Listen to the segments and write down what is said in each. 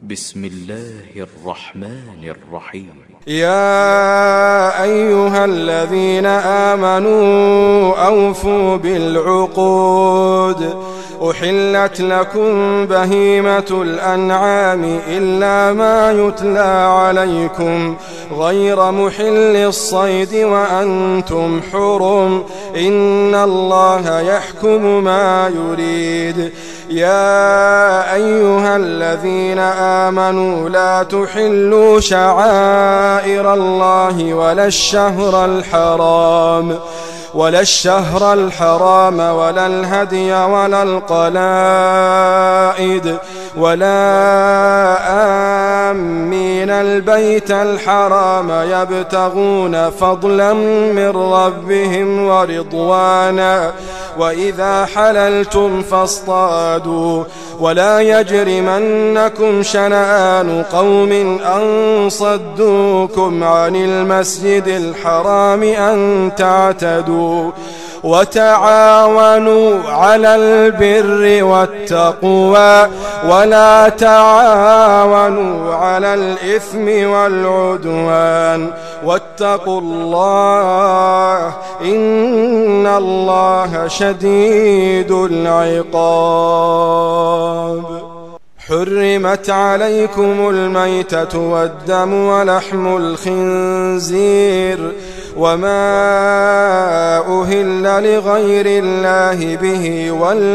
بسم الله الرحمن الرحيم. يا أيها الذين آمنوا أوفوا بالعقود. أحلت لكم بهيمة الأنعام إلا ما يتلى عليكم غير محل الصيد وأنتم حرم إن الله يحكم ما يريد. يا أيها الذين آمنوا لا تحلوا شعائر الله ولا الشهر الحرام ولا الهدي ولا القلائد ولا آمين البيت الحرام يبتغون فضلا من ربهم ورضوانا وإذا حللتم فاصطادوا ولا يجرمنكم شنآن قوم أن صدوكم عن المسجد الحرام أن تعتدوا وتعاونوا على البر والتقوى ولا تعاونوا على الإثم والعدوان واتقوا الله إن الله شديد العقاب. حرمت عليكم الميتة والدم ولحم الخنزير وما أهل لغير الله به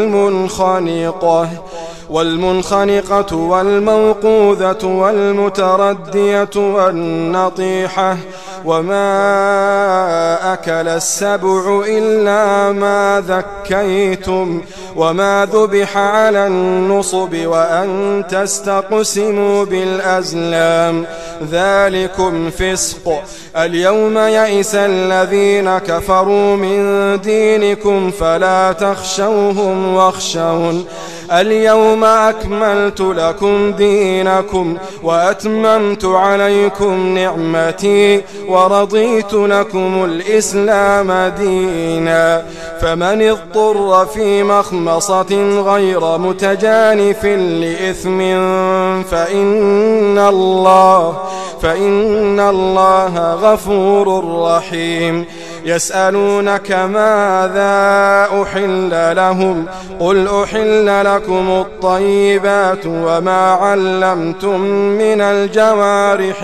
والمنخنقة والموقوذة والمتردية والنطيحة وما أكل السبع إلا ما ذكيتم وما ذبح على النصب وأن تستقسموا بالأزلام ذلكم فسق. اليوم يئس الذين كفروا من دينكم فلا تخشوهم واخشون. اليوم أكملت لكم دينكم وأتممت عليكم نعمتي ورضيت لكم الإسلام دينا. فمن اضطر في مخمصة غير متجانف لإثم فإن الله غفور رحيم. يسألونك ماذا أحل لهم قل أحل لكم الطيبات وما علمتم من الجوارح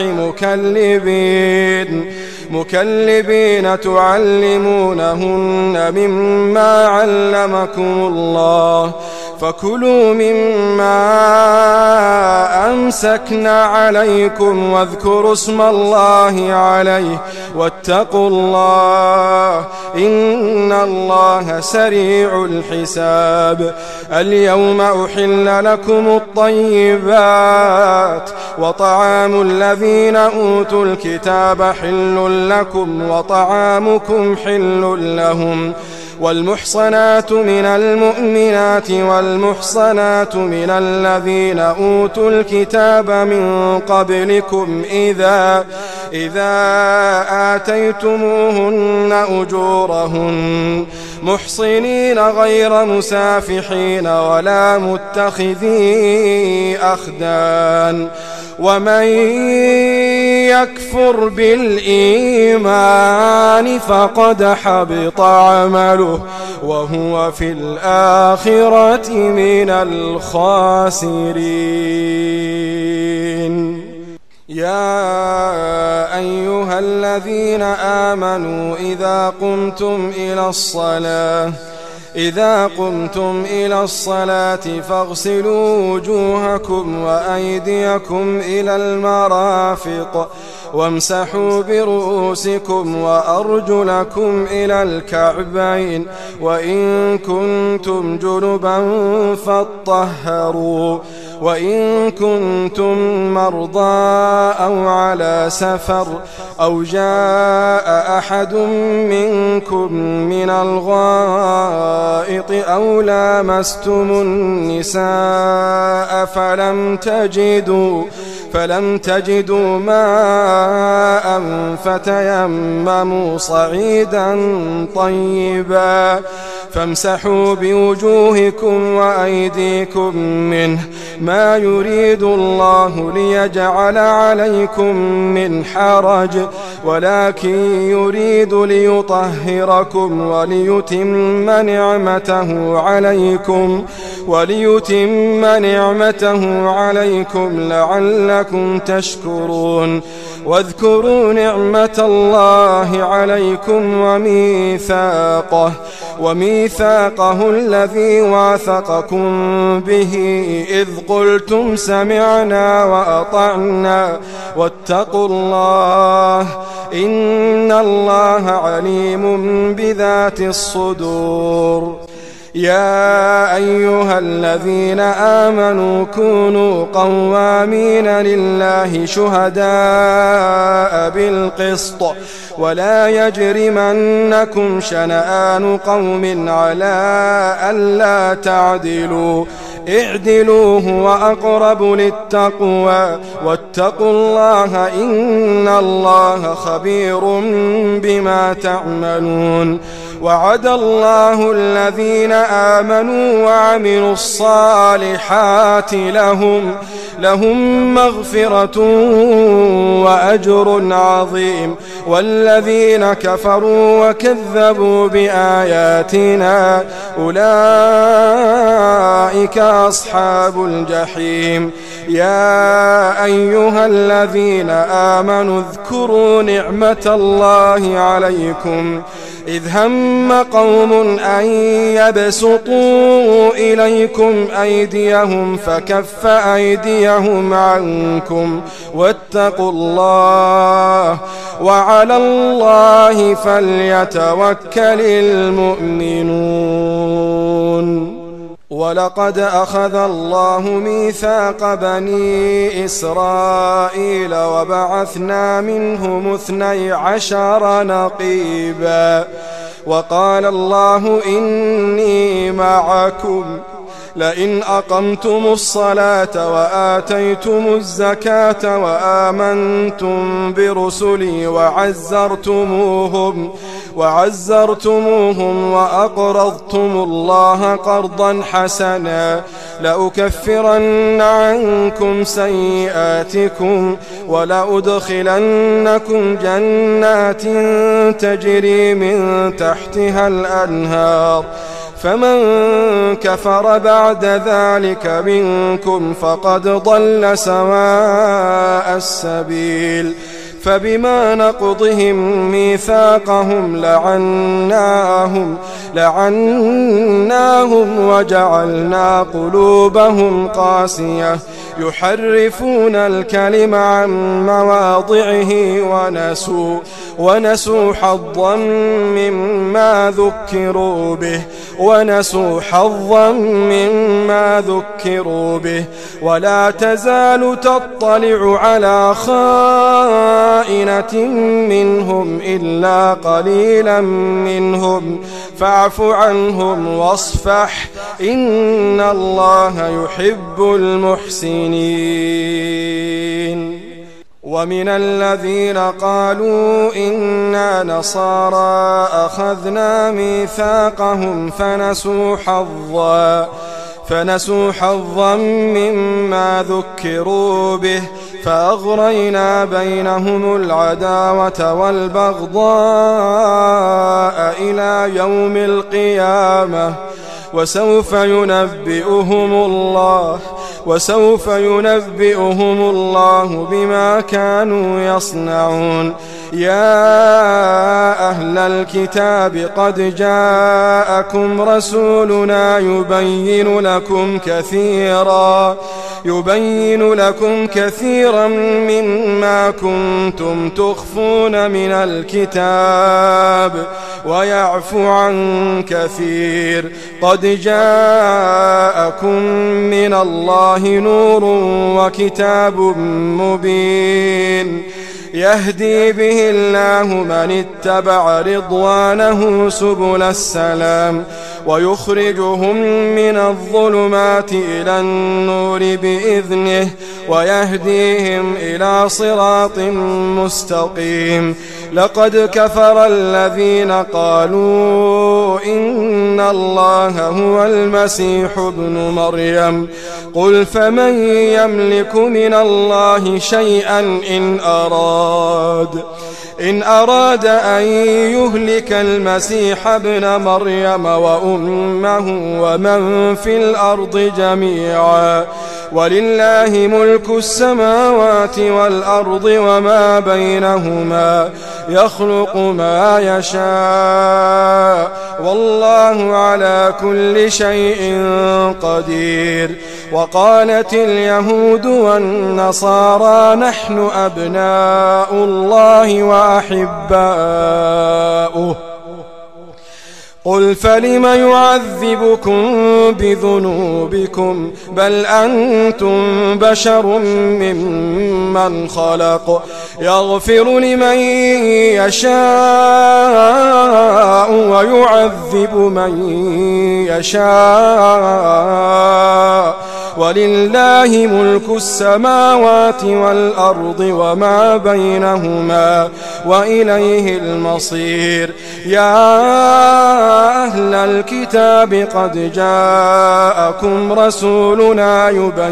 مكلبين تعلمونهن مما علمكم الله فكلوا مما أمسكنا عليكم واذكروا اسم الله عليه واتقوا الله إن الله سريع الحساب. اليوم أحل لكم الطيبات وطعام الذين أوتوا الكتاب حل لكم وطعامكم حل لهم. والمحصنات من المؤمنات والمحصنات من الذين أوتوا الكتاب من قبلكم إذا آتيتموهن أجورهن محصنين غير مسافحين ولا متخذي أخدان. ومن يكفر بالإيمان فقد حبط عمله وهو في الآخرة من الخاسرين. يا أيها الذين آمنوا إذا قمتم إلى الصلاة فاغسلوا وجوهكم وأيديكم إلى المرافق وامسحوا برؤوسكم وأرجلكم إلى الكعبين وإن كنتم جنبا فاطهروا وإن كنتم مرضى أو على سفر أو جاء أحد منكم من الغائط أو لامستم النساء فلم تجدوا ماء فتيمموا صعيدا طيبا فامسحوا بوجوهكم وأيديكم منه، ما يريد الله ليجعل عليكم من حرج، ولكن يريد ليطهركم وليتم نعمته عليكم لعلكم تشكرون. واذكروا نعمة الله عليكم وميثاقه الذي واثقكم به إذ قلتم سمعنا وأطعنا واتقوا الله إن الله عليم بذات الصدور. يا أيها الذين آمنوا كونوا قوامين لله شهداء بالقسط، ولا يجرمنكم شنآن قوم على ألا تعدلوا، اعدلوا هو أقرب للتقوى، واتقوا الله إن الله خبير بما تعملون. وعد الله الذين آمنوا وعملوا الصالحات لهم مغفرة وأجر عظيم، والذين كفروا وكذبوا بآياتنا أولئك أصحاب الجحيم. يا أيها الذين آمنوا اذكروا نعمة الله عليكم إذ هم قوم أن يبسطوا إليكم أيديهم فكف أيديهم عنكم واتقوا الله وعلى الله فليتوكل المؤمنون. ولقد أخذ الله ميثاق بني إسرائيل وبعثنا منهم 12 نقيبا، وقال الله إني معكم لئن أقمتم الصلاة وآتيتم الزكاة وآمنتم برسلي وعزرتموهم وأقرضتم الله قرضا حسنا لأكفرن عنكم سيئاتكم ولأدخلنكم جنات تجري من تحتها الأنهار، فمن كفر بعد ذلك منكم فقد ضل سواء السبيل. فبما نقضهم ميثاقهم لعناهم وجعلنا قلوبهم قاسية يحرفون الكلم عن مواضعه ونسوا حظا مما ذكروا به ولا تزال تطلع على خائنة منهم إلا قليلا منهم فاعف عنهم واصفح إن الله يحب المحسنين. ومن الذين قالوا إنا نصارى أخذنا ميثاقهم فنسوا حظا مما ذكروا به فأغرينا بينهم العداوة والبغضاء إلى يوم القيامة وسوف ينبئهم الله بما كانوا يصنعون. يا أهل الكتاب قد جاءكم رسولنا يبين لكم كثيرا مما كنتم تخفون من الكتاب ويعفو عن كثير. قد جاءكم من الله نور وكتاب مبين يهدي به الله من اتبع رضوانه سبل السلام ويخرجهم من الظلمات إلى النور بإذنه ويهديهم إلى صراط مستقيم. لقد كفر الذين قالوا إن الله هو المسيح ابن مريم. قل فمن يملك من الله شيئا إن أراد أن يهلك المسيح ابن مريم وأمه ومن في الأرض جميعا ولله ملك السماوات والأرض وما بينهما يخلق ما يشاء والله على كل شيء قدير. وقالت اليهود والنصارى نحن أبناء الله وأحباؤه. قل فلم يعذبكم بذنوبكم بل أنتم بشر ممن خلق يغفر لمن يشاء ويعذب من يشاء ولله ملك السماوات والأرض وما بينهما وإليه المصير. يا أهل الكتاب قد جاءكم رسولنا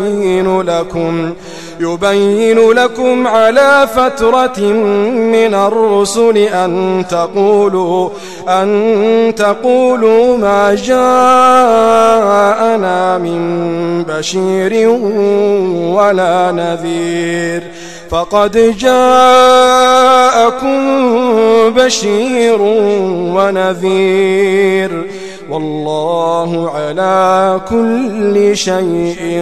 يبين لكم على فترة من الرسل أن تقولوا ما جاءنا من بشير ولا نذير فقد جاءكم بشير ونذير والله على كل شيء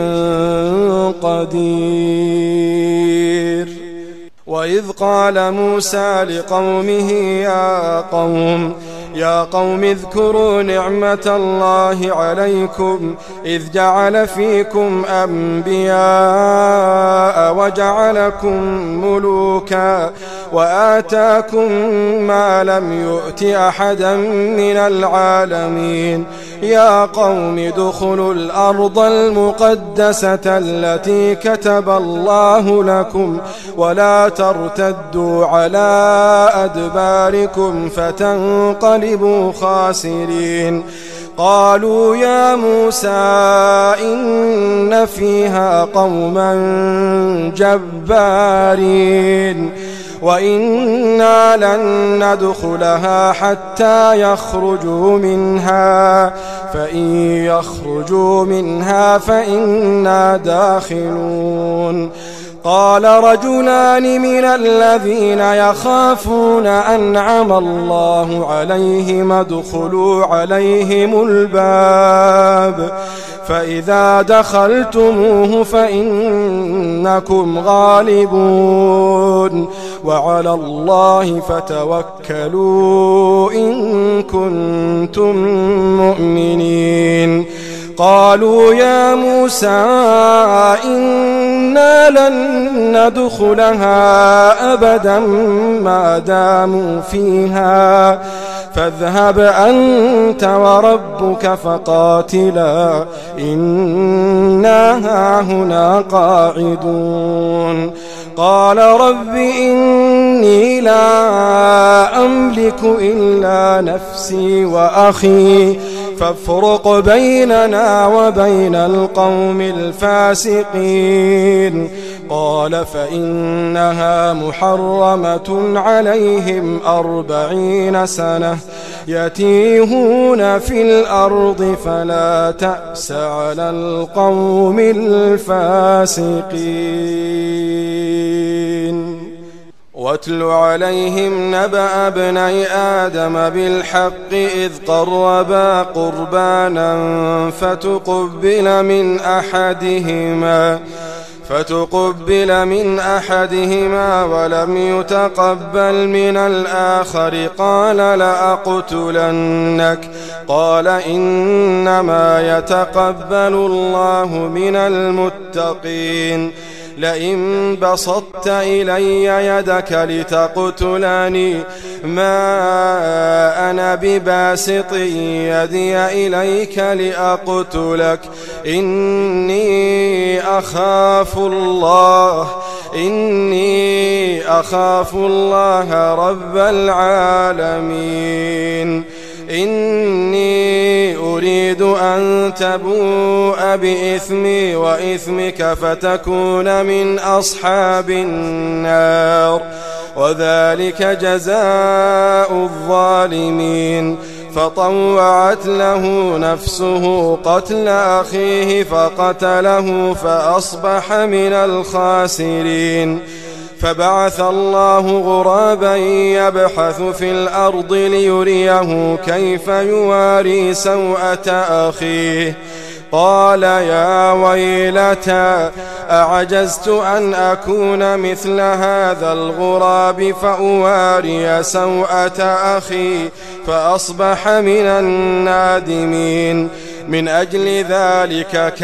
قدير. وإذ قال موسى لقومه يا قوم اذكروا نعمة الله عليكم إذ جعل فيكم أنبياء وجعلكم ملوكا وآتاكم ما لم يؤت أحدا من العالمين. يا قوم ادخلوا الأرض المقدسة التي كتب الله لكم ولا ترتدوا على أدباركم فتنقلبوا خاسرين. قالوا يا موسى إن فيها قوما جبارين وإنا لن ندخلها حتى يخرجوا منها فإن يخرجوا منها فإنا داخلون. قال رجلان من الذين يخافون أنعم الله عليهم ادخلوا عليهم الباب فإذا دخلتموه فإنكم غالبون وعلى الله فتوكلوا إن كنتم مؤمنين. قالوا يا موسى إنا لن ندخلها أبدا ما داموا فيها فاذهب أنت وربك فقاتلا إنا هاهنا قاعدون. قال رب إني لا أملك إلا نفسي وأخي فافرق بيننا وبين القوم الفاسقين. قال فإنها محرمة عليهم 40 سنة يتيهون في الأرض فلا تأس على القوم الفاسقين. واتل عليهم نبأ ابني آدم بالحق إذ قربا قربانا فتقبل من أحدهما ولم يتقبل من الآخر قال لأقتلنك قال إنما يتقبل الله من المتقين. لئن بسطت إلي يدك لتقتلني ما أنا بباسط يدي إليك لأقتلك إني أخاف الله رب العالمين إني أريد أن تبوء بإثمي وإثمك فتكون من أصحاب النار وذلك جزاء الظالمين فطوعت له نفسه قتل أخيه فقتله فأصبح من الخاسرين فبعث الله غرابا يبحث في الأرض ليريه كيف يواري سوءة أخيه قال يا ويلتى أعجزت أن أكون مثل هذا الغراب فأواري سوءة أخي فأصبح من النادمين من أجل ذلك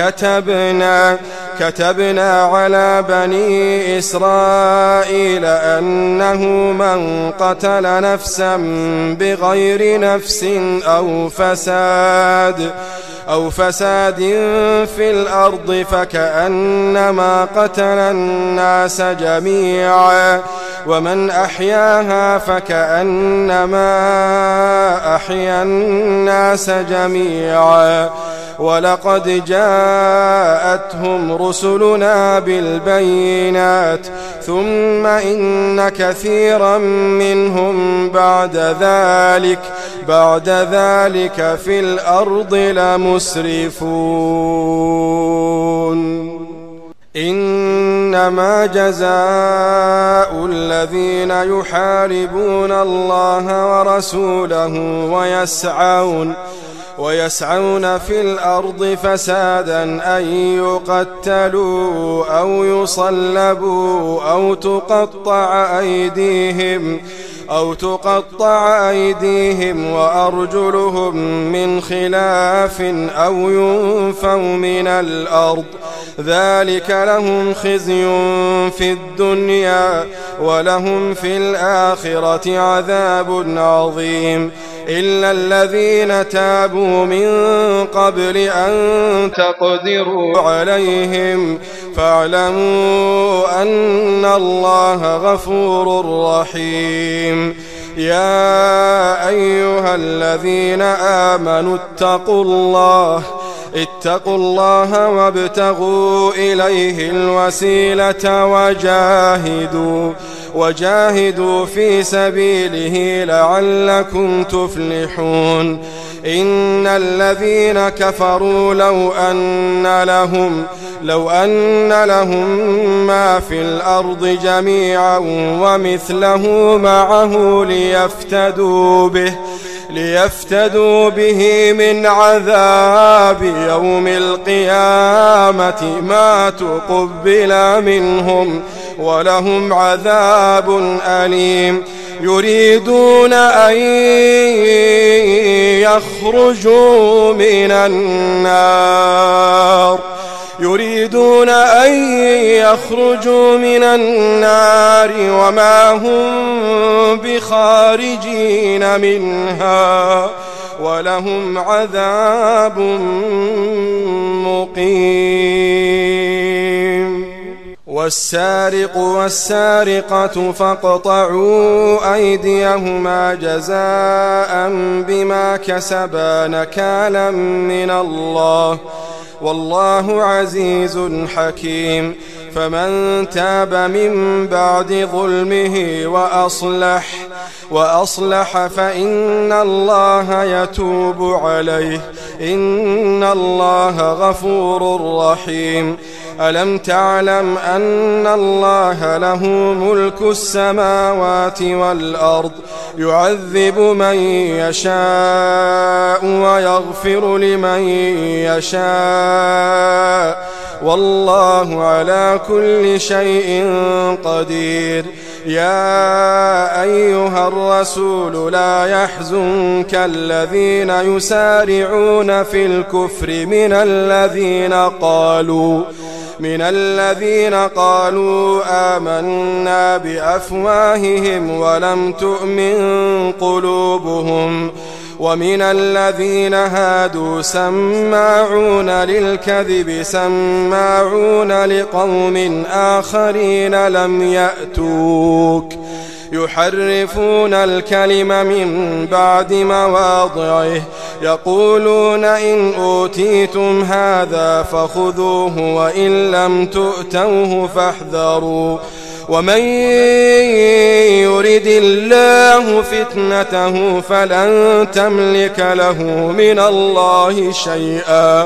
كتبنا على بني إسرائيل أنه من قتل نفسا بغير نفس أو فساد في الأرض فكأنما قتل الناس جميعا ومن أحياها فكأنما أحيا الناس جميعا ولقد جاءتهم رسلنا بالبينات ثم إن كثيرا منهم بعد ذلك في الأرض لمسرفون إنما جزاء الذين يحاربون الله ورسوله ويسعون في الأرض فسادا أن يقتلوا أو يصلبوا أو تقطع أيديهم وأرجلهم من خلاف أو ينفوا من الأرض ذلك لهم خزي في الدنيا ولهم في الآخرة عذاب عظيم إلا الذين تابوا من قبل أن تقدروا عليهم فاعلموا أن الله غفور رحيم يا أيها الذين آمنوا اتقوا الله وابتغوا إليه الوسيلة وجاهدوا في سبيله لعلكم تفلحون إن الذين كفروا لو أن لهم ما في الأرض جميعا ومثله معه ليفتدوا به من عذاب يوم القيامة ما تقبل منهم ولهم عذاب أليم يريدون أن يخرجوا من النار وما هم بخارجين منها ولهم عذاب مقيم والسارق والسارقة فاقطعوا أيديهما جزاء بما كسبا نكالا من الله والله عزيز حكيم فمن تاب من بعد ظلمه وأصلح فإن الله يتوب عليه إن الله غفور رحيم ألم تعلم أن الله له ملك السماوات والأرض يعذب من يشاء ويغفر لمن يشاء والله على كل شيء قدير يا أيها الرسول لا يحزنك الذين من الذين قالوا آمنا بأفواههم ولم تؤمن قلوبهم ومن الذين هادوا سماعون للكذب سماعون لقوم آخرين لم يأتوك يحرفون الكلم من بعد مواضعه يقولون إن أوتيتم هذا فخذوه وإن لم تؤتوه فاحذروا ومن يرد الله فتنته فلن تملك له من الله شيئا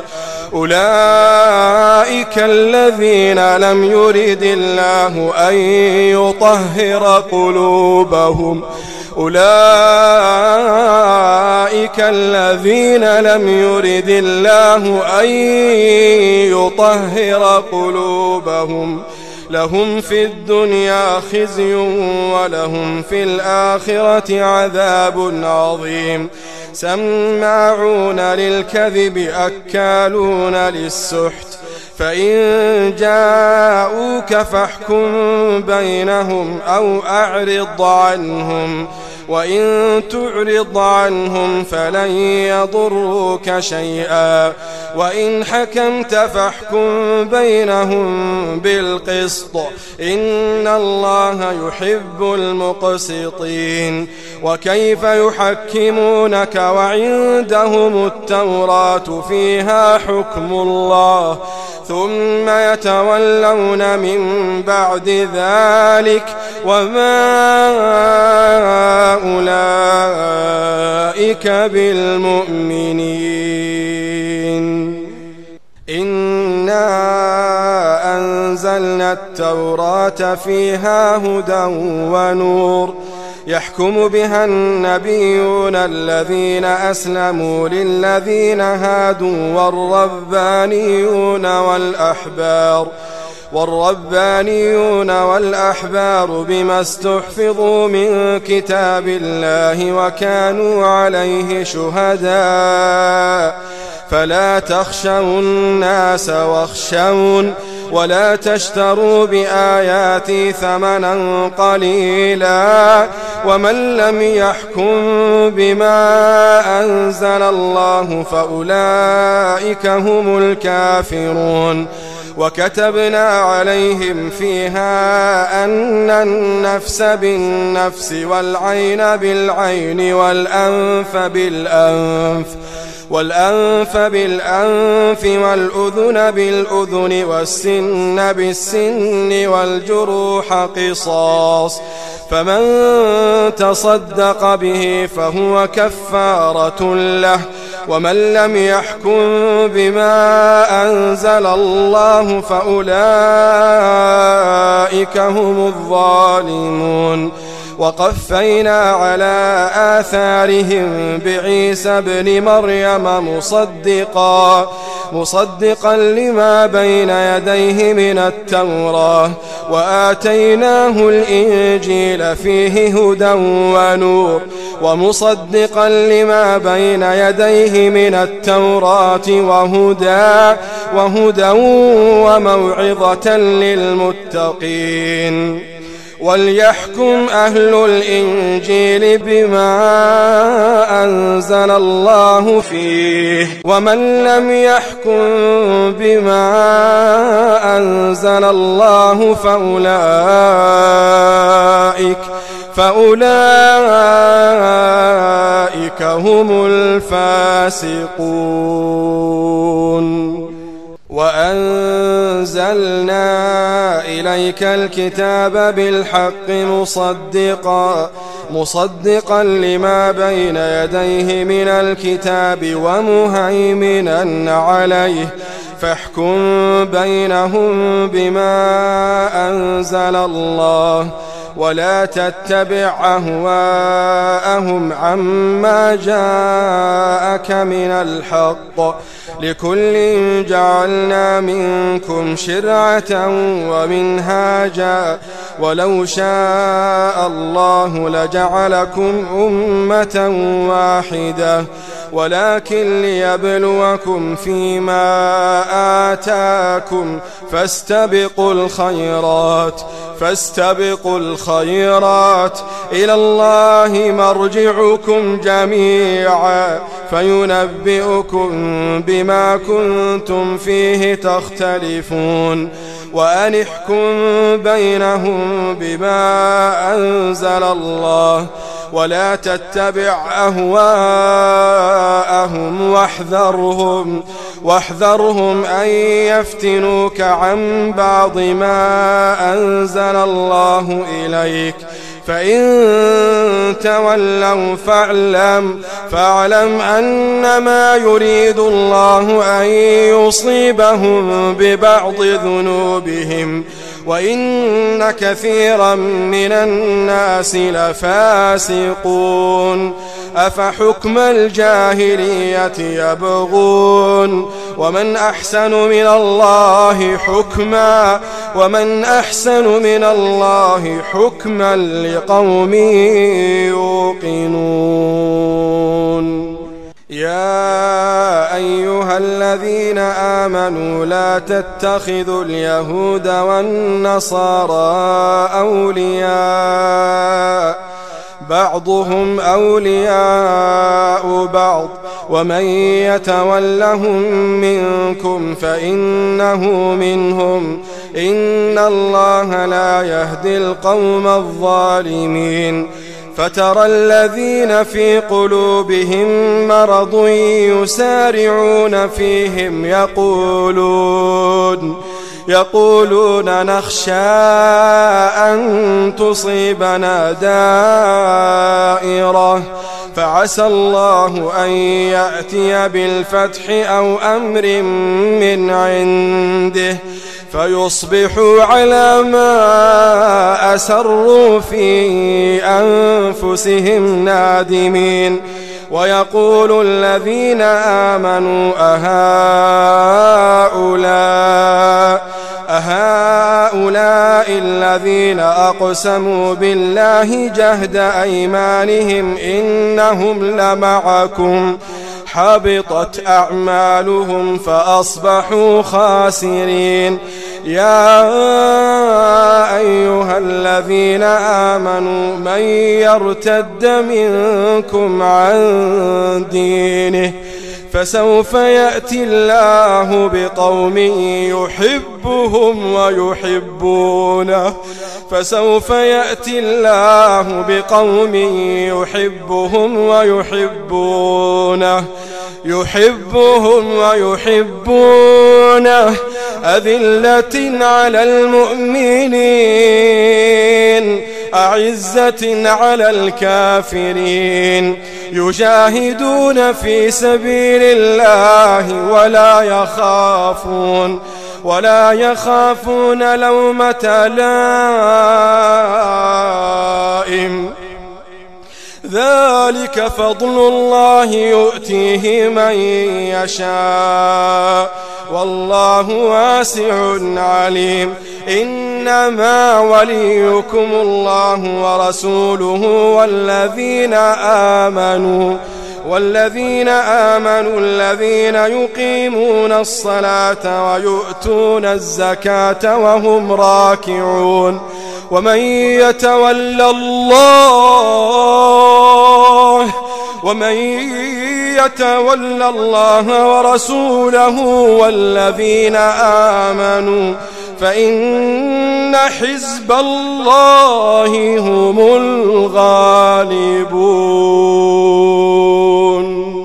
أولئك الذين لم يرد الله أن يطهر قلوبهم أولئك الذين لم يرد الله أن يطهر قلوبهم لهم في الدنيا خزي ولهم في الآخرة عذاب عظيم سماعون للكذب أكالون للسحت فإن جاءوك فاحكم بينهم أو أعرض عنهم وإن تعرض عنهم فلن يضروك شيئا وإن حكمت فاحكم بينهم بالقسط إن الله يحب المقسطين وكيف يحكمونك وعندهم التوراة فيها حكم الله ثم يتولون من بعد ذلك وما أولئك بالمؤمنين إنا أنزلنا التوراة فيها هدى ونور يحكم بها النبيون الذين أسلموا للذين هادوا والربانيون والأحبار بما استحفظوا من كتاب الله وكانوا عليه شهداء فلا تخشوا الناس واخشون ولا تشتروا بآياتي ثمنا قليلا ومن لم يحكم بما أنزل الله فأولئك هم الكافرون وكتبنا عليهم فيها أن النفس بالنفس والعين بالعين والأنف بالأنف والأذن بالأذن والسن بالسن والجروح قصاص فمن تصدق به فهو كفارة له ومن لم يحكم بما أنزل الله فأولئك هم الظالمون وقفينا على آثارهم بعيسى ابن مريم مصدقا لما بين يديه من التوراة وآتيناه الإنجيل فيه هدى ونور ومصدقا لما بين يديه من التوراة وهدى وموعظة للمتقين وليحكم أهل الإنجيل بما أنزل الله فيه ومن لم يحكم بما أنزل الله فأولئك هم الفاسقون وأنزلنا إليك الكتاب بالحق مصدقا لما بين يديه من الكتاب ومهيمنا عليه فاحكم بينهم بما أنزل الله ولا تتبع أهواءهم عما جاءك من الحق لكل جعلنا منكم شرعة ومنهاجا ولو شاء الله لجعلكم أمة واحدة ولكن ليبلوكم فيما آتاكم فاستبقوا الخيرات إلى الله مرجعكم جميعا فينبئكم بما كنتم فيه تختلفون وأن احكم بينهم بما أنزل الله ولا تتبع أهواءهم واحذرهم أن يفتنوك عن بعض ما أنزل الله إليك فإن تولوا فاعلم أنما يريد الله أن يصيبهم ببعض ذنوبهم وإن كثيرا من الناس لفاسقون أفحكم الجاهلية يبغون ومن أحسن من الله حكما لقوم يوقنون يا أيها الذين آمنوا لا تتخذوا اليهود والنصارى أولياء بعضهم أولياء بعض ومن يتولهم منكم فإنه منهم إن الله لا يهدي القوم الظالمين فترى الذين في قلوبهم مرض يسارعون فيهم يقولون نخشى أن تصيبنا دائرة فعسى الله أن يأتي بالفتح أو أمر من عنده فيصبحوا على ما أسروا في أنفسهم نادمين ويقول الذين آمنوا أهؤلاء الذين أقسموا بالله جهد أيمانهم إنهم لمعكم حبطت أعمالهم فأصبحوا خاسرين يا أيها الذين آمنوا من يرتد منكم عن دينه فسوف يأتي الله بقوم يحبهم ويحبونه أذلة على المؤمنين أعزة على الكافرين يجاهدون في سبيل الله ولا يخافون لومة لائم ذلك فضل الله يؤتيه من يشاء والله واسع عليم إنما وليكم الله ورسوله والذين آمنوا الذين يقيمون الصلاة ويؤتون الزكاة وهم راكعون ومن يتولى الله ورسوله والذين آمنوا فإن حزب الله هم الغالبون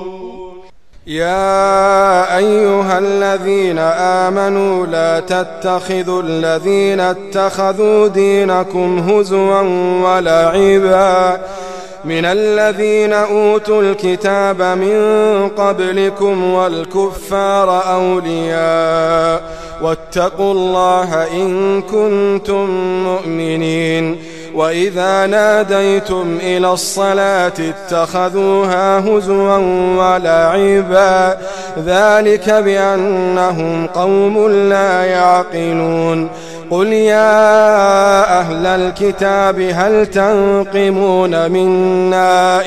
يا أيها الذين آمنوا لا تتخذوا الذين اتخذوا دينكم هزوا ولعبا من الذين أوتوا الكتاب من قبلكم والكفار أولياء واتقوا الله إن كنتم مؤمنين وإذا ناديتم إلى الصلاة اتخذوها هزوا ولعبا ذلك بأنهم قوم لا يعقلون قل يا أهل الكتاب هل تنقمون منا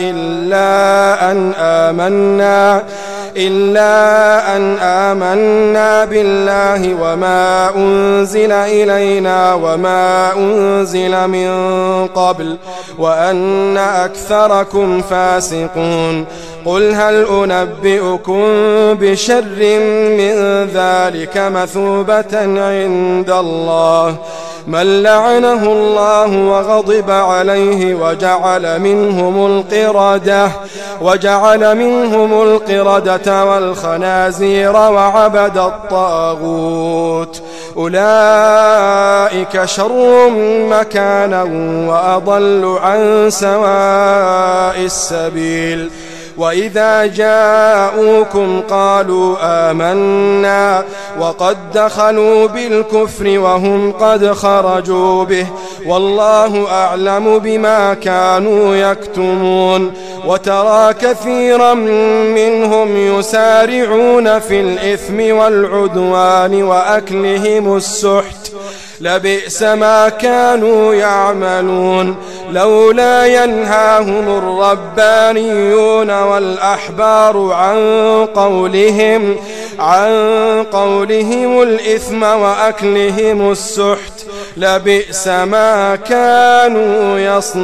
إلا أن آمنا بالله وما أنزل إلينا وما أنزل من قبل وأن أكثركم فاسقون قل هل أنبئكم بشر من ذلك مثوبة عند الله من لعنه الله وغضب عليه وجعل منهم القردة والخنازير وعبد الطاغوت أولئك شر مكانا وأضل عن سواء السبيل وإذا جاءوكم قالوا آمنا وقد دخلوا بالكفر وهم قد خرجوا به والله أعلم بما كانوا يكتمون وترى كثيرا منهم يسارعون في الإثم والعدوان وأكلهم السحت لبئس ما كانوا يعملون لولا ينهاهم الربانيون والأحبار عن قولهم الإثم وأكلهم السحت لبئس ما كانوا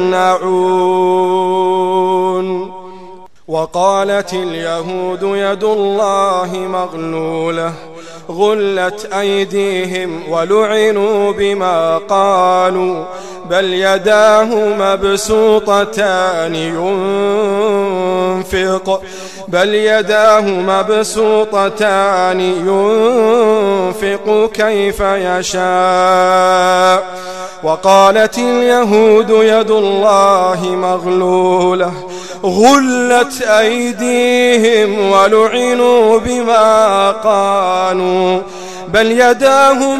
يصنعون وقالت اليهود يد الله مغلولة غلت أيديهم ولعنوا بما قالوا بل يداه مبسوطتان ينفق كيف يشاء وقالت اليهود يد الله مغلولة غلت أيديهم ولعنوا بما قالوا بل يداه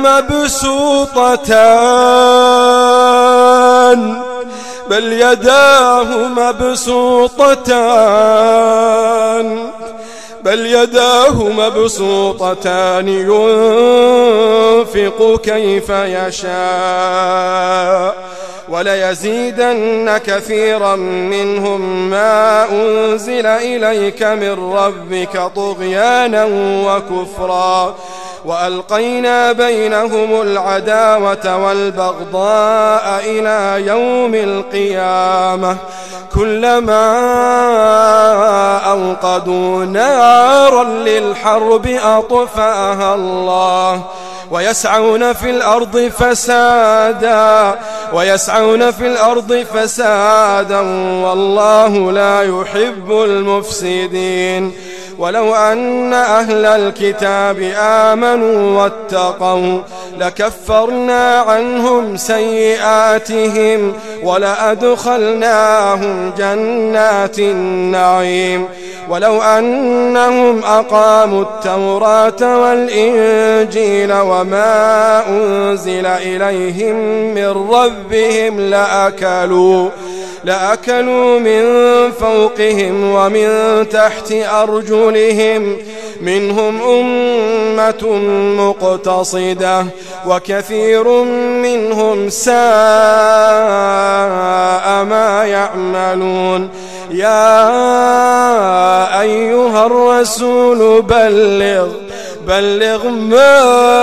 مبسوطتان ينفق كيف يشاء وليزيدن كثيرا منهم ما أنزل إليك من ربك طغيانا وكفرا وألقينا بينهم العداوة والبغضاء إلى يوم القيامة كلما أوقدوا نارا للحرب أطفأها الله ويسعون في الأرض فسادا والله لا يحب المفسدين ولو أن أهل الكتاب آمنوا واتقوا لكفرنا عنهم سيئاتهم ولأدخلناهم جنات النعيم ولو أنهم أقاموا التوراة والإنجيل وما أنزل إليهم من ربهم لأكلوا من فوقهم ومن تحت أرجلهم منهم أمة مقتصدة وكثير منهم ساء ما يعملون يا أيها الرسول بلغ ما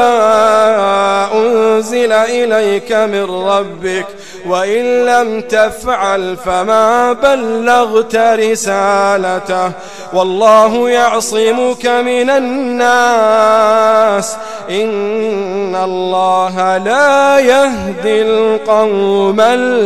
أنزل إليك من ربك وإن لم تفعل فما بلغت رسالته والله يعصمك من الناس إن الله لا يهدي القوم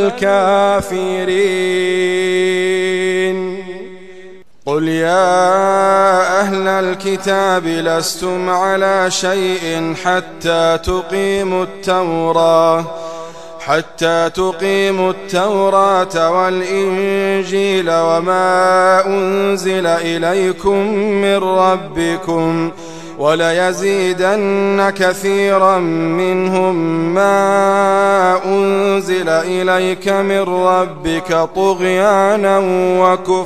الكافرين قل يا أهل الكتاب لستم على شيء حتى تقيموا التوراة والإنجيل وما أنزل إليكم من ربكم وليزيدن كثيرا منهم ما أنزل إليك من ربك طغيانا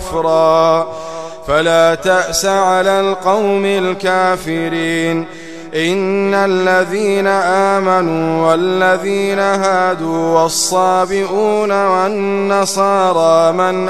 وكفرا فلا تأس على القوم الكافرين إن الذين آمنوا والذين هادوا والصابئون والنصارى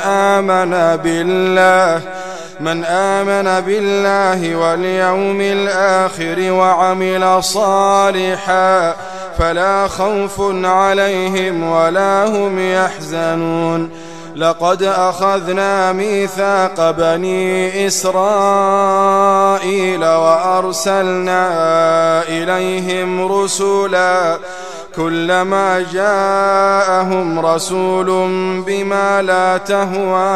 من آمن بالله واليوم الآخر وعمل صالحا فلا خوف عليهم ولا هم يحزنون. لقد أخذنا ميثاق بني إسرائيل وأرسلنا إليهم رسلا كلما جاءهم رسول بما لا تهوى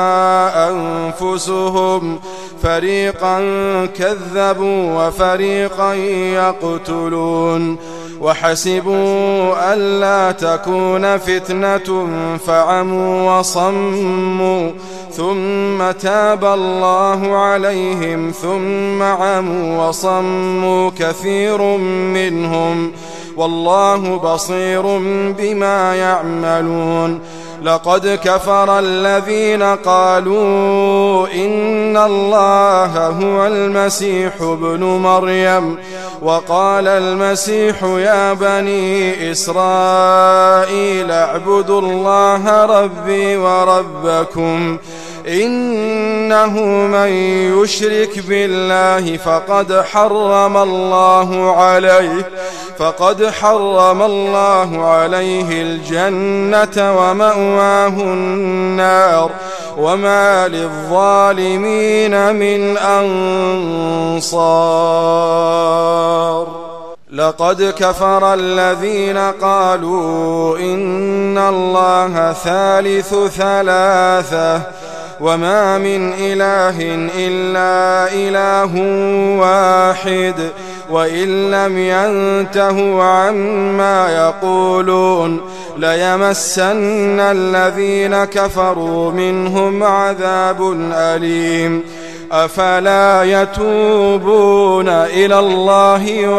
أنفسهم فريقا كذبوا وفريقا يقتلون وحسبوا ألا تكون فتنة فعموا وصموا ثم تاب الله عليهم ثم عموا وصموا كثير منهم والله بصير بما يعملون. لقد كفر الذين قالوا إن الله هو المسيح ابن مريم وقال المسيح يا بني إسرائيل اعبدوا الله ربي وربكم إنه من يشرك بالله فقد حرم الله عليه الجنة ومأواه النار وما للظالمين من أنصار. لقد كفر الذين قالوا إن الله ثالث ثلاثة وما من إله إلا إله واحد وإن لم ينتهوا عما يقولون ليمسن الذين كفروا منهم عذاب أليم. أفلا يتوبون إلى الله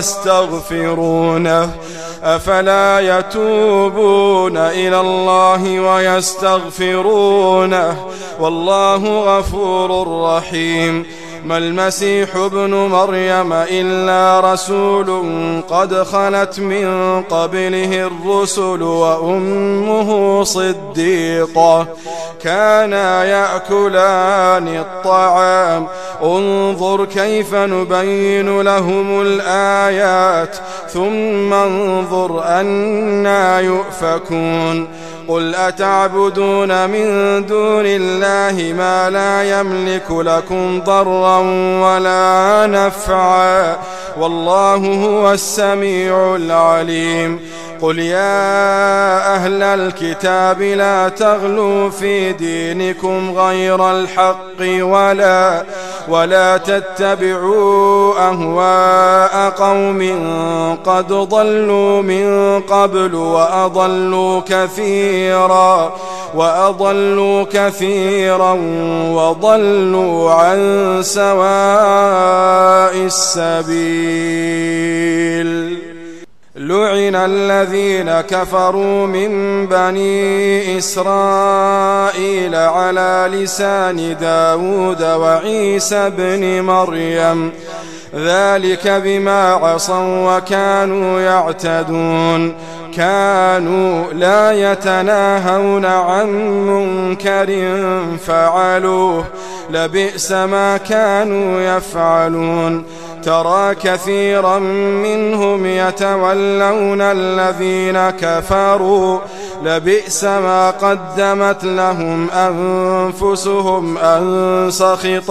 ويستغفرونه والله غفور رحيم. ما المسيح ابن مريم إلا رسول قد خلت من قبله الرسل وأمه صديقة كانا يأكلان الطعام انظر كيف نبين لهم الآيات ثم انظر أنى يؤفكون. قل أتعبدون من دون الله ما لا يملك لكم ضرا ولا نفعا والله هو السميع العليم. قل يا أهل الكتاب لا تغلوا في دينكم غير الحق ولا تتبعوا أهواء قوم قد ضلوا من قبل وأضلوا كثيرا وضلوا عن سواء السبيل. لعن الذين كفروا من بني إسرائيل على لسان داود وعيسى بن مريم ذلك بما عصوا وكانوا يعتدون. كانوا لا يتناهون عن منكر فعلوه لبئس ما كانوا يفعلون. ترى كثيرا منهم يتولون الذين كفروا لبئس ما قدمت لهم أنفسهم أن سخط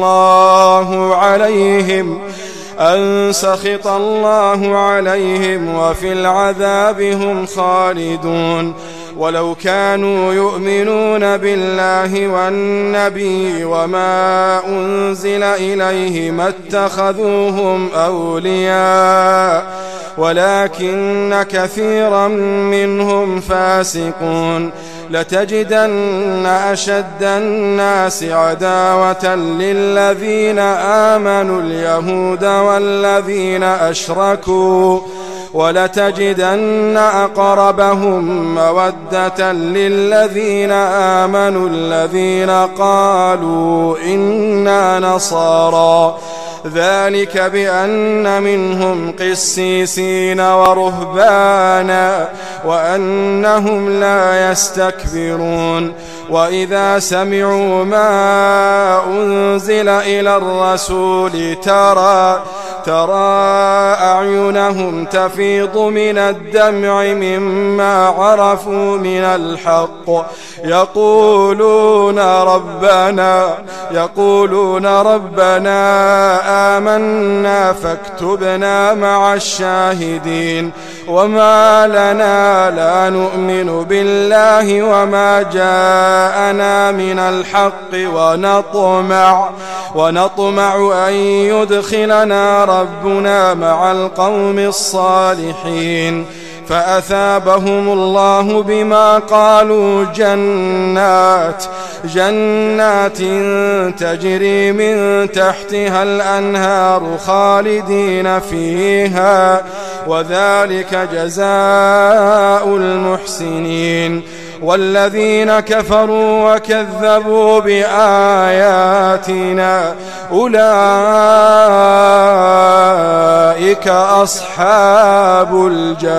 الله عليهم وفي العذاب هم خالدون. ولو كانوا يؤمنون بالله والنبي وما أنزل إليه ما اتخذوهم أولياء ولكن كثيرا منهم فاسقون. لتجدن أشد الناس عداوة للذين آمنوا اليهود والذين أشركوا ولتجدن أقربهم مودة للذين آمنوا الذين قالوا إنا نصارى ذلك بأن منهم قسيسين ورهبانا وأنهم لا يستكبرون وإذا سمعوا ما أنزل إلى الرسول ترى أعينهم تفيض من الدمع مما عرفوا من الحق يقولون ربنا آمنا فاكتبنا مع الشاهدين وما لنا لا نؤمن بالله وما جاءنا من الحق ونطمع أن يدخلنا ربنا مع القوم الصالحين فأثابهم الله بما قالوا جنات تجري من تحتها الأنهار خالدين فيها وذلك جزاء المحسنين والذين كفروا وكذبوا بآياتنا أولئك أصحاب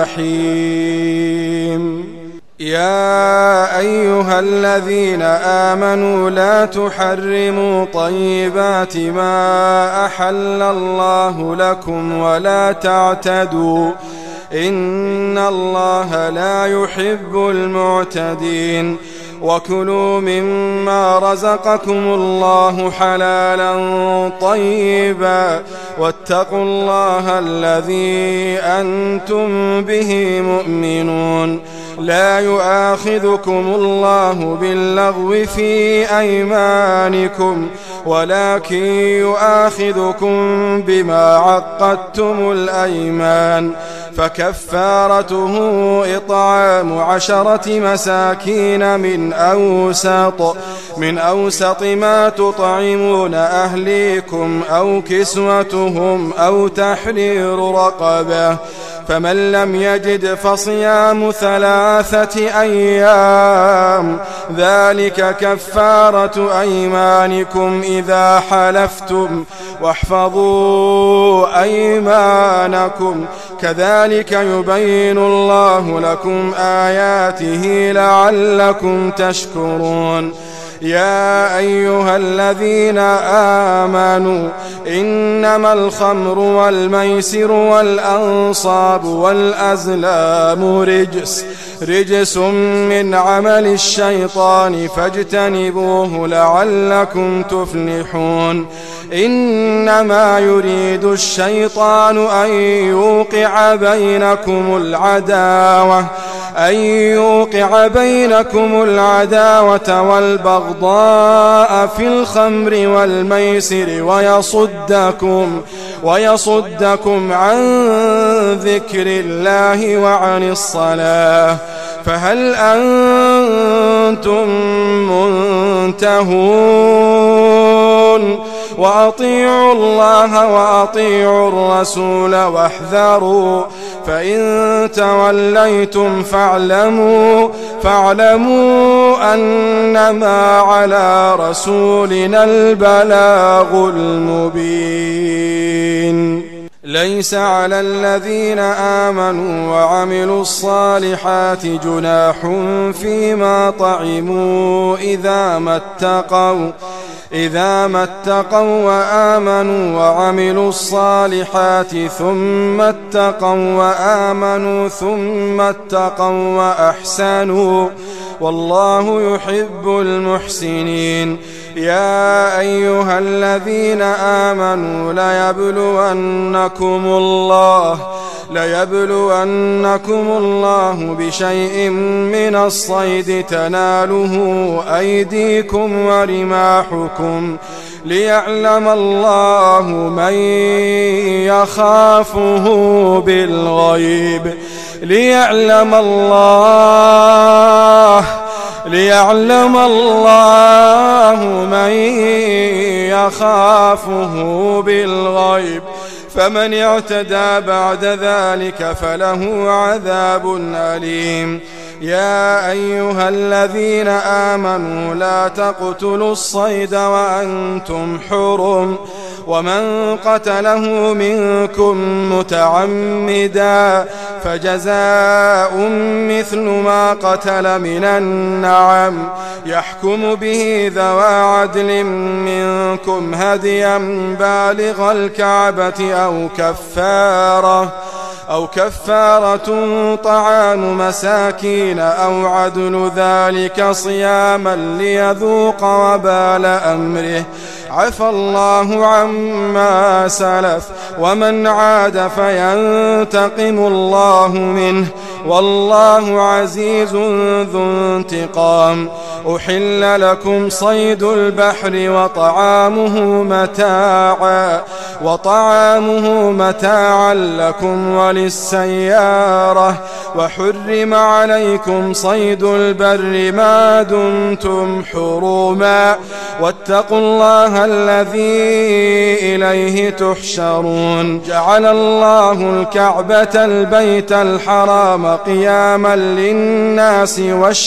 الجحيم يا أيها الذين آمنوا لا تحرموا طيبات ما أحل الله لكم ولا تعتدوا إن الله لا يحب المعتدين وكلوا مما رزقكم الله حلالا طيبا واتقوا الله الذي أنتم به مؤمنون لا يؤاخذكم الله باللغو في أيمانكم ولكن يؤاخذكم بما عقدتم الأيمان فكفارته إطعام 10 مساكين من أوسط ما تطعمون أهليكم أو كسوتهم أو تحرير رقبة فمن لم يجد فصيام 3 أيام ذلك كفارة أيمانكم إذا حلفتم واحفظوا أيمانكم كذلك يبين الله لكم آياته لعلكم تشكرون يا أيها الذين آمنوا إنما الخمر والميسر والأنصاب والأزلام رجس من عمل الشيطان فاجتنبوه لعلكم تفلحون إنما يريد الشيطان أن يوقع بينكم العداوة والبغضاء في الخمر والميسر ويصدكم عن ذكر الله وعن الصلاة فهل أنتم منتهون وأطيعوا الله وأطيعوا الرسول واحذروا فإن توليتم فاعلموا أنما على رسولنا البلاغ المبين ليس على الذين آمنوا وعملوا الصالحات جناح فيما طعموا إذا ما اتقوا وآمنوا وعملوا الصالحات ثم اتقوا وآمنوا ثم اتقوا وأحسنوا والله يحب المحسنين يا أيها الذين آمنوا ليبلونكم الله بشيء من الصيد تناله أيديكم ورماحكم ليعلم الله من يخافه بالغيب ليعلم الله من يخافه بالغيب فمن اعتدى بعد ذلك فله عذاب أليم يا أيها الذين آمنوا لا تقتلوا الصيد ومن قتله منكم متعمدا فجزاء مثل ما قتل من النعم يحكم به ذوى عدل منكم هديا بالغ الكعبة أو كفارة طعام مساكين أو عدل ذلك صياما ليذوق وبال أمره عفى الله عما سلف ومن عاد فينتقم الله منه والله عزيز ذو انتقام. أحل لكم صيد البحر وطعامه متاعا لكم وللسيارة وحرم عليكم صيد البر ما دمتم حرما واتقوا الله الذي إليه تحشرون. جعل الله الكعبة البيت الحرام قياما للناس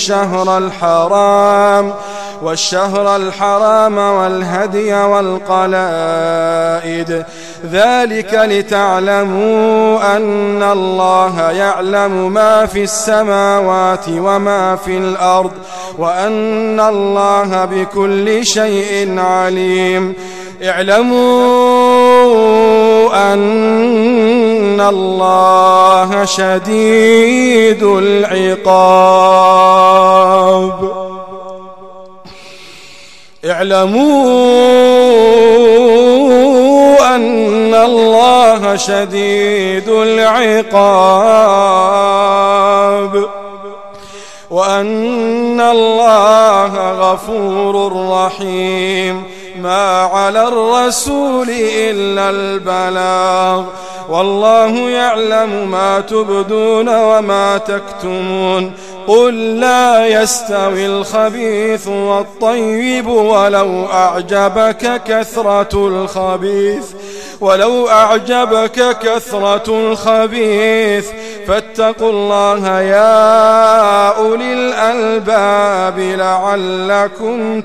والشهر الحرام والهدي والقلائد ذلك لتعلموا أن الله يعلم ما في السماوات وما في الأرض وأن الله بكل شيء عليم. اعلموا أن الله شديد العقاب. اعلموا أن الله شديد العقاب وأن الله غفور رحيم. ما على الرسول إلا البلاغ والله يعلم ما تبدون وما تكتمون. قل لا يستوي الخبيث والطيب ولو أعجبك كثرة الخبيث فاتقوا الله يا أولي الألباب لعلكم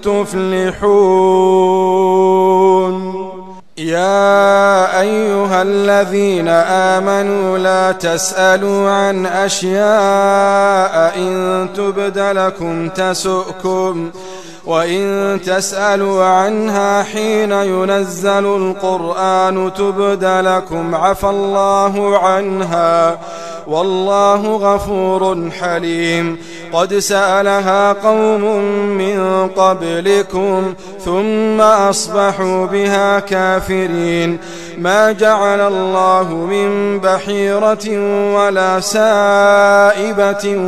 تفلحون. يا أيها الذين آمنوا لا تسألوا عن أشياء إن تبد لكم تسؤكم وإن تسألوا عنها حين ينزل القرآن تبد لكم عفى الله عنها والله غفور حليم. قد سألها قوم من قبلكم ثم أصبحوا بها كافرين. ما جعل الله من بحيرة ولا سائبة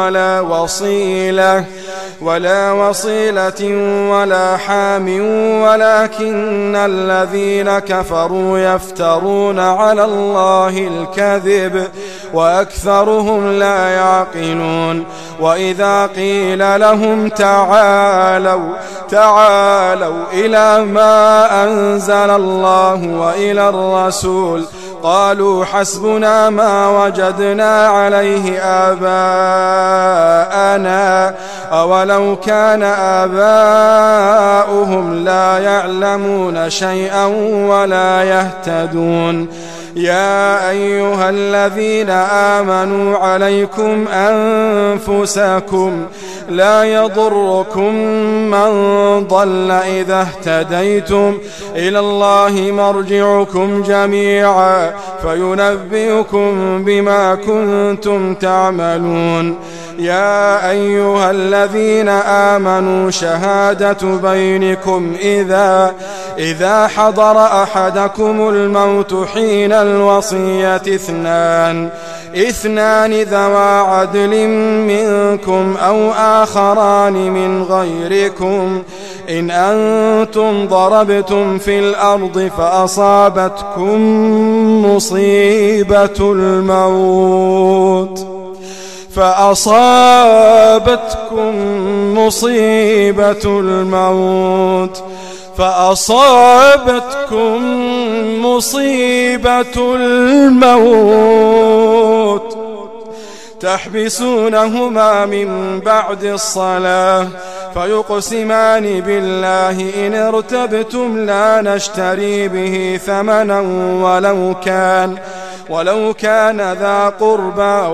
ولا وصيلة ولا حام ولكن الذين كفروا يفترون على الله الكذب وأكثرهم لا يعقلون. وإذا قيل لهم تعالوا إلى ما أنزل الله وإلى الرسول قالوا حسبنا ما وجدنا عليه آباءنا أولو كان آباؤهم لا يعلمون شيئا ولا يهتدون. يا أيها الذين آمنوا عليكم أنفسكم لا يضركم من ضل إذا اهتديتم إلى الله مرجعكم جميعا فينبئكم بما كنتم تعملون. يا أيها الذين آمنوا شهادة بينكم إذا حضر أحدكم الموت حين الوصية اثنان ذوى عدل منكم أو آخران من غيركم إن أنتم ضربتم في الأرض فأصابتكم مصيبة الموت تحبسونهما من بعد الصلاة فيقسمان بالله إن ارتبتم لا نشتري به ثمنا ولو كان ذا قربى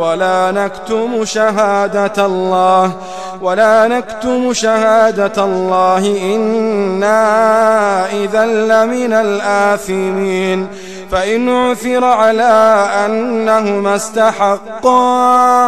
ولا نكتم شهادة الله إنا إذا لمن الآثمين فإن عثر على أنهما استحقا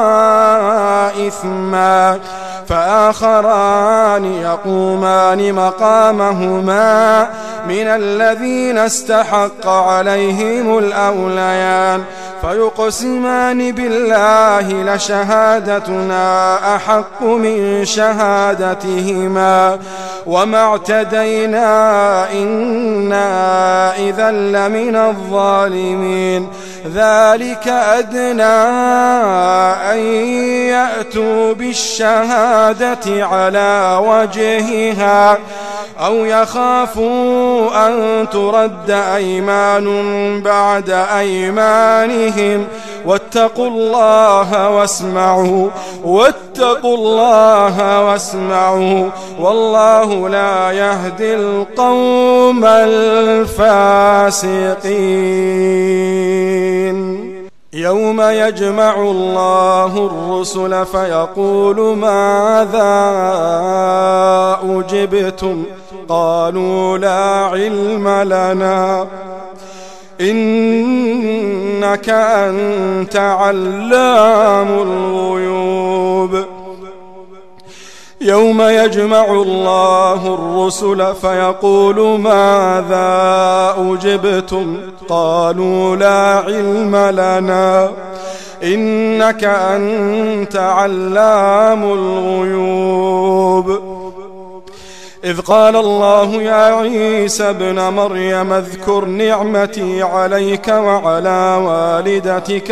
إثما فآخران يقومان مقامهما من الذين استحق عليهم الأوليان فيقسمان بالله لشهادتنا أحق من شهادتهما وما اعتدينا إنا إذا لمن الظالمين ذلك أدنى أن يأتوا بالشهادة على وجهها أو يخافوا أن ترد أيمان بعد أيمانهم واتقوا الله واسمعوا والله لا يهدي القوم الفاسقين يوم يجمع الله الرسل فيقول ماذا أجبتم قالوا لا علم لنا إنك أنت علام الغيوب يوم يجمع الله الرسل فيقول ماذا أجبتم قالوا لا علم لنا إنك أنت علام الغيوب إذ قال الله يا عيسى ابن مريم اذكر نعمتي عليك وعلى والدتك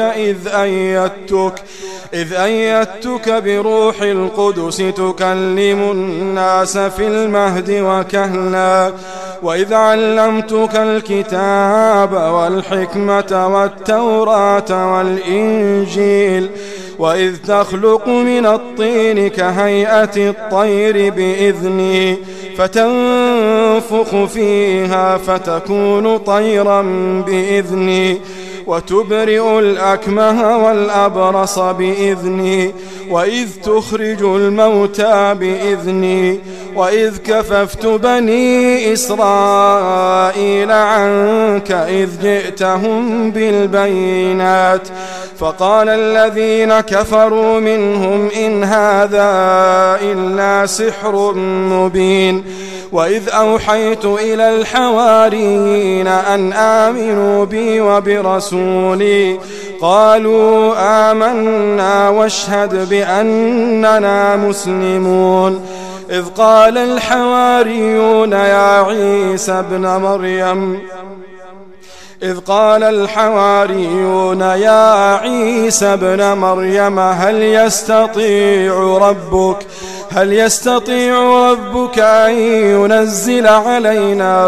إذ أيدتك بروح القدس تكلم الناس في المهد وكهلا وإذ علمتك الكتاب والحكمة والتوراة والإنجيل وإذ تخلق من الطين كهيئة الطير بإذني فتنفخ فيها فتكون طيرا بإذني وتبرئ الأكمه والأبرص بإذني وإذ تخرج الموتى بإذني وإذ كففت بني إسرائيل عنك إذ جئتهم بالبينات فقال الذين كفروا منهم إن هذا إلا سحر مبين وإذ أوحيت إلى الحواريين أن آمنوا بي وبرسولي قالوا آمنا واشهد بأننا مسلمون إذ قال الحواريون يا عيسى ابن مريم هل يستطيع ربك أن ينزل علينا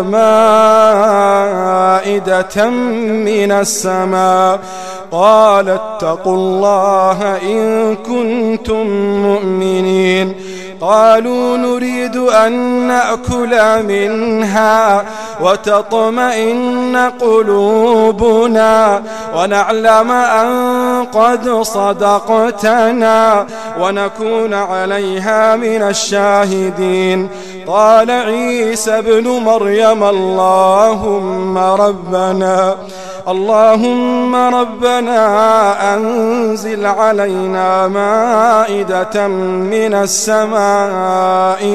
مائدة من السماء قال اتقوا الله إن كنتم مؤمنين قالوا نريد أن نأكل منها وتطمئن قلوبنا ونعلم أن قد صدقتنا ونكون عليها من الشاهدين قال عيسى ابن مريم اللهم ربنا أنزل علينا مائدة من السماء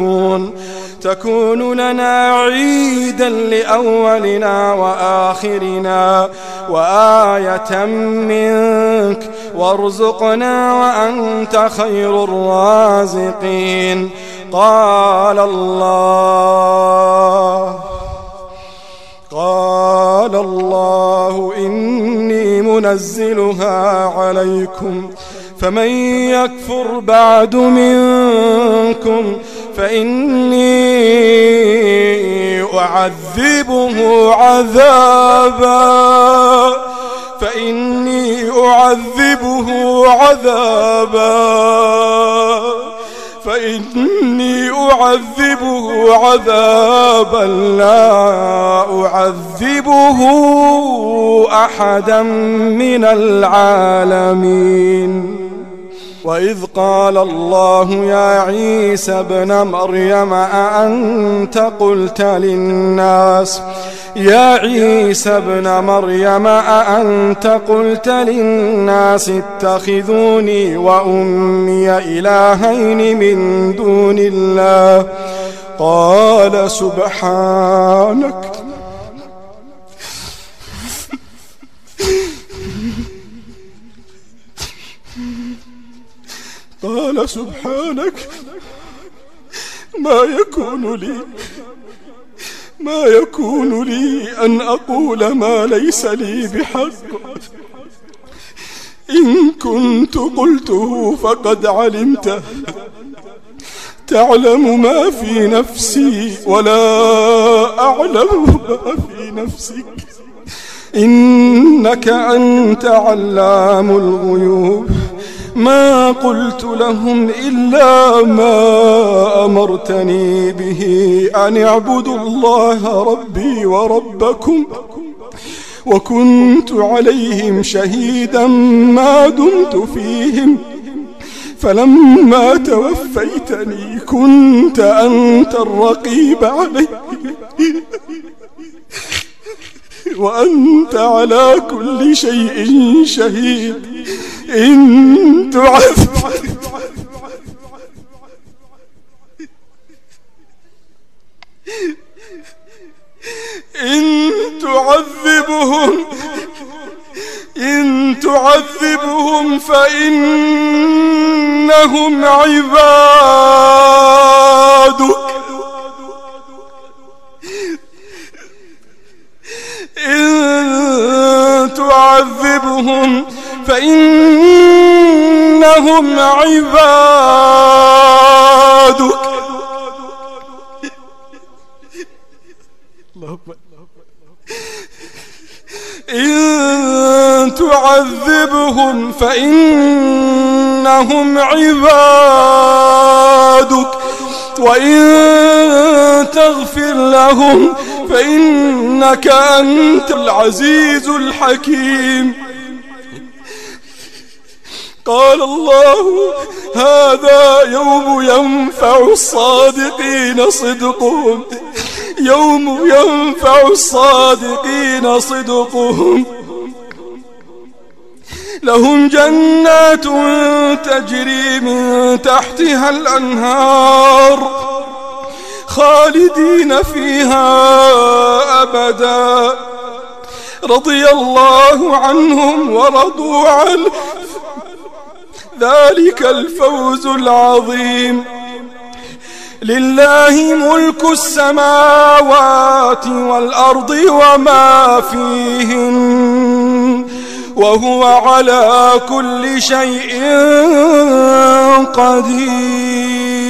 تكون لنا عيدا لأولنا وآخرنا وآية منك وارزقنا وأنت خير الرازقين قال الله إني منزلها عليكم فمن يكفر بعد منكم فإني أعذبه فإني أعذبه عذابا لا أعذبه أحدا من العالمين. وإذ قال الله يا عيسى ابن مريم أأنت قلت للناس اتخذوني وأمي إلهين من دون الله قال سبحانك ما يكون لي أن أقول ما ليس لي بحق. إن كنت قلته فقد علمته، تعلم ما في نفسي ولا أعلم ما في نفسك، إنك أنت علام الغيوب. ما قلت لهم إلا ما أمرتني به أن اعبدوا الله ربي وربكم، وكنت عليهم شهيدا ما دمت فيهم، فلما توفيتني كنت أنت الرقيب علي وأنت على كل شيء شهيد. إن تعذبهم فإنهم عبادك، إن تعذبهم فإنهم عبادك. إن تعذبهم فإنهم عبادك وإن تغفر لهم فإنك أنت العزيز الحكيم. قال الله هذا يوم ينفع الصادقين صدقهم، يوم ينفع الصادقين صدقهم، لهم جنات تجري من تحتها الأنهار خالدين فيها أبدا، رضي الله عنهم ورضوا عنه، ذلك الفوز العظيم. لله ملك السماوات والأرض وما فيهن، وهو على كل شيء قدير.